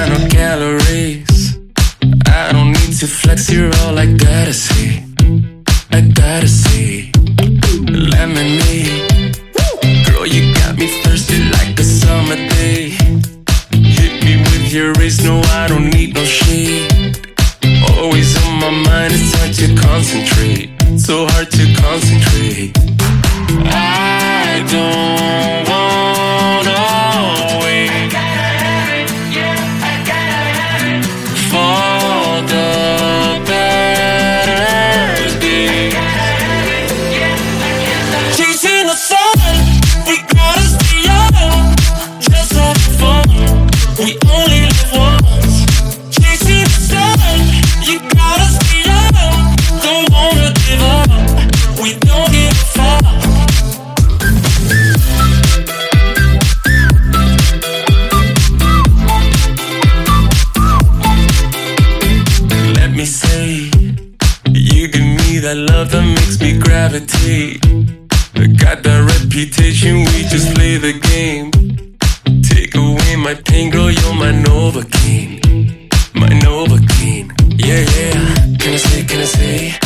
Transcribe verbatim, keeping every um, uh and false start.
no calories. I don't need to flex, you're all I gotta see. I gotta see. Lemonade, girl, you got me thirsty like a summer day. Hit me with your wrist, no, I don't need no shade. Always on my mind, it's hard to concentrate. So hard to concentrate. I don't wanna wait for the better day. Chasing the sun, we gotta stay young. Just have fun, we only live once. Chasing the sun, you gotta stay young. Don't wanna give up, we don't give a fuck. Let me say, you give me that love that makes me gravitate. I got that reputation, we just play the game. Take away my pain, girl, you're my Novocaine. My Novocaine, yeah, yeah. Can I say, can I say?